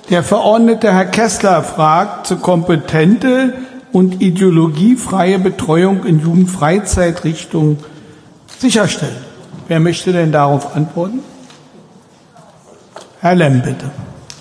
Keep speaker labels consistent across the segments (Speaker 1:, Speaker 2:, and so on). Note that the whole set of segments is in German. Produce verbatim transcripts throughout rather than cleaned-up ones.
Speaker 1: Der Verordnete Herr Kessler fragt zur kompetente und ideologiefreie Betreuung in Jugendfreizeitrichtungen sicherstellen. Wer möchte denn darauf antworten? Herr Lemm, bitte.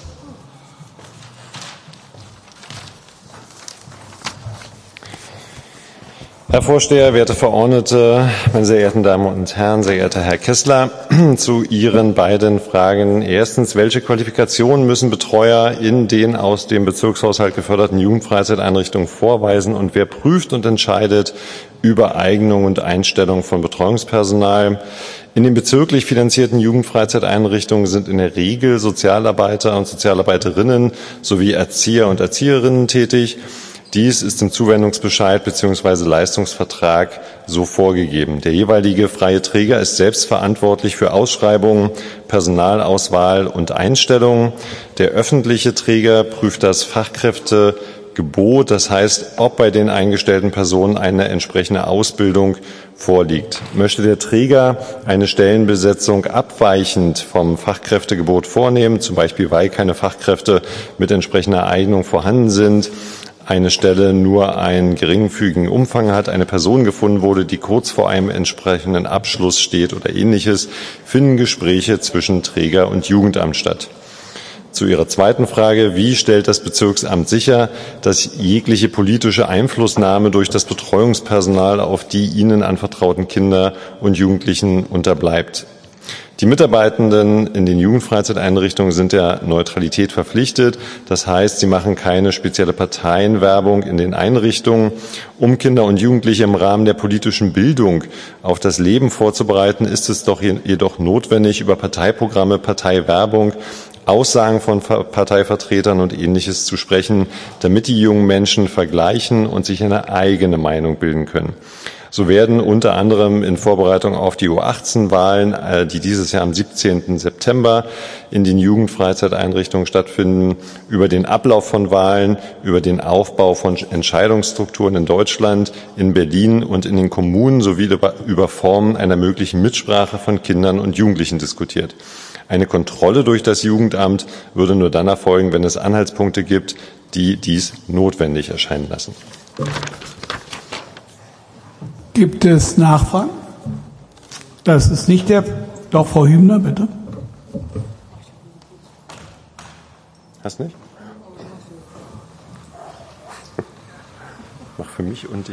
Speaker 2: Herr Vorsteher, werte Verordnete, meine sehr geehrten Damen und Herren, sehr geehrter Herr Kessler, zu Ihren beiden Fragen. Erstens, welche Qualifikationen müssen Betreuer in den aus dem Bezirkshaushalt geförderten Jugendfreizeiteinrichtungen vorweisen und wer prüft und entscheidet über Eignung und Einstellung von Betreuungspersonal? In den bezirklich finanzierten Jugendfreizeiteinrichtungen sind in der Regel Sozialarbeiter und Sozialarbeiterinnen sowie Erzieher und Erzieherinnen tätig. Dies ist im Zuwendungsbescheid bzw. Leistungsvertrag so vorgegeben. Der jeweilige freie Träger ist selbst verantwortlich für Ausschreibungen, Personalauswahl und Einstellungen. Der öffentliche Träger prüft das Fachkräftegebot, das heißt, ob bei den eingestellten Personen eine entsprechende Ausbildung vorliegt. Möchte der Träger eine Stellenbesetzung abweichend vom Fachkräftegebot vornehmen, zum Beispiel weil keine Fachkräfte mit entsprechender Eignung vorhanden sind, eine Stelle nur einen geringfügigen Umfang hat, eine Person gefunden wurde, die kurz vor einem entsprechenden Abschluss steht oder Ähnliches, finden Gespräche zwischen Träger und Jugendamt statt. Zu Ihrer zweiten Frage, wie stellt das Bezirksamt sicher, dass jegliche politische Einflussnahme durch das Betreuungspersonal auf die ihnen anvertrauten Kinder und Jugendlichen unterbleibt? Die Mitarbeitenden in den Jugendfreizeiteinrichtungen sind der Neutralität verpflichtet. Das heißt, sie machen keine spezielle Parteienwerbung in den Einrichtungen. Um Kinder und Jugendliche im Rahmen der politischen Bildung auf das Leben vorzubereiten, ist es doch jedoch notwendig, über Parteiprogramme, Parteiwerbung, Aussagen von Parteivertretern und Ähnliches zu sprechen, damit die jungen Menschen vergleichen und sich eine eigene Meinung bilden können. So werden unter anderem in Vorbereitung auf die U achtzehn Wahlen, die dieses Jahr am siebzehnten September in den Jugendfreizeiteinrichtungen stattfinden, über den Ablauf von Wahlen, über den Aufbau von Entscheidungsstrukturen in Deutschland, in Berlin und in den Kommunen sowie über Formen einer möglichen Mitsprache von Kindern und Jugendlichen diskutiert. Eine Kontrolle durch das Jugendamt würde nur dann erfolgen, wenn es Anhaltspunkte gibt, die dies notwendig erscheinen lassen.
Speaker 1: Gibt es Nachfragen? Das ist nicht der... Doch, Frau Hübner, bitte.
Speaker 2: Hast nicht? Mach für mich und dich.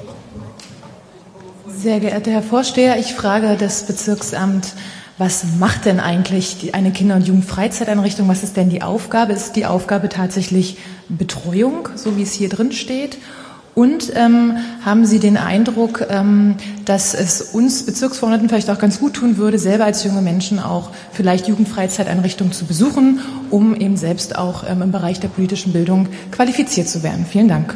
Speaker 3: Sehr geehrter Herr Vorsteher, ich frage das Bezirksamt, was macht denn eigentlich die, eine Kinder- und Jugendfreizeiteinrichtung? Was ist denn die Aufgabe? Ist die Aufgabe tatsächlich Betreuung, so wie es hier drin steht? Und ähm, haben Sie den Eindruck, ähm, dass es uns Bezirksverordneten vielleicht auch ganz gut tun würde, selber als junge Menschen auch vielleicht Jugendfreizeiteinrichtungen zu besuchen, um eben selbst auch ähm, im Bereich der politischen Bildung qualifiziert zu werden? Vielen Dank.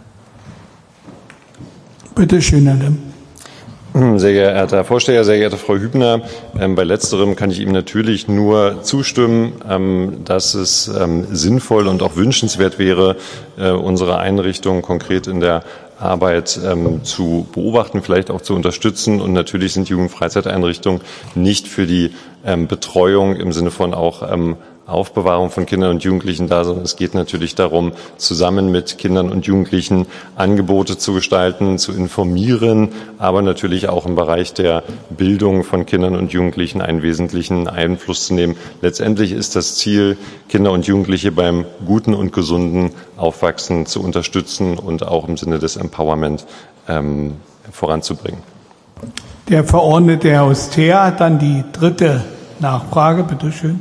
Speaker 1: Bitte schön, Herr Lemm.
Speaker 2: Sehr geehrter Herr Vorsteher, sehr geehrte Frau Hübner, ähm, bei Letzterem kann ich Ihnen natürlich nur zustimmen, ähm, dass es ähm, sinnvoll und auch wünschenswert wäre, äh, unsere Einrichtungen konkret in der Arbeit ähm, zu beobachten, vielleicht auch zu unterstützen. Und natürlich sind Jugendfreizeiteinrichtungen nicht für die ähm, Betreuung im Sinne von auch ähm, Aufbewahrung von Kindern und Jugendlichen da, sondern es geht natürlich darum, zusammen mit Kindern und Jugendlichen Angebote zu gestalten, zu informieren, aber natürlich auch im Bereich der Bildung von Kindern und Jugendlichen einen wesentlichen Einfluss zu nehmen. Letztendlich ist das Ziel, Kinder und Jugendliche beim guten und gesunden Aufwachsen zu unterstützen und auch im Sinne des Empowerment ähm, voranzubringen.
Speaker 1: Der Verordnete Herr Oster hat dann die dritte Nachfrage. Bitte schön.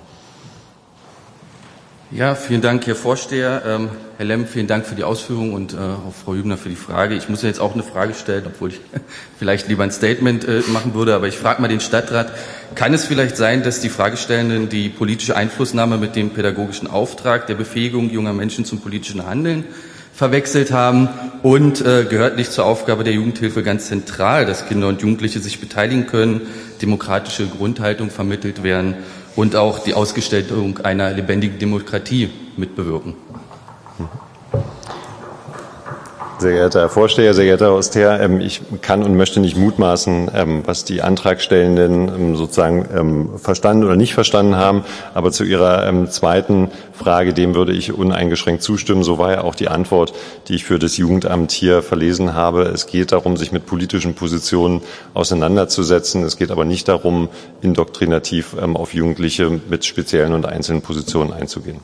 Speaker 4: Ja, vielen Dank, Herr Vorsteher. Ähm, Herr Lemm, vielen Dank für die Ausführungen und äh, auch Frau Hübner für die Frage. Ich muss ja jetzt auch eine Frage stellen, obwohl ich vielleicht lieber ein Statement äh, machen würde, aber ich frage mal den Stadtrat. Kann es vielleicht sein, dass die Fragestellenden die politische Einflussnahme mit dem pädagogischen Auftrag der Befähigung junger Menschen zum politischen Handeln verwechselt haben und äh, gehört nicht zur Aufgabe der Jugendhilfe ganz zentral, dass Kinder und Jugendliche sich beteiligen können, demokratische Grundhaltung vermittelt werden und auch die Ausgestaltung einer lebendigen Demokratie mitbewirken?
Speaker 2: Sehr geehrter Herr Vorsteher, sehr geehrter Herr Oster, ich kann und möchte nicht mutmaßen, was die Antragstellenden sozusagen verstanden oder nicht verstanden haben. Aber zu Ihrer zweiten Frage, dem würde ich uneingeschränkt zustimmen. So war ja auch die Antwort, die ich für das Jugendamt hier verlesen habe. Es geht darum, sich mit politischen Positionen auseinanderzusetzen. Es geht aber nicht darum, indoktrinativ auf Jugendliche mit speziellen und einzelnen Positionen einzugehen.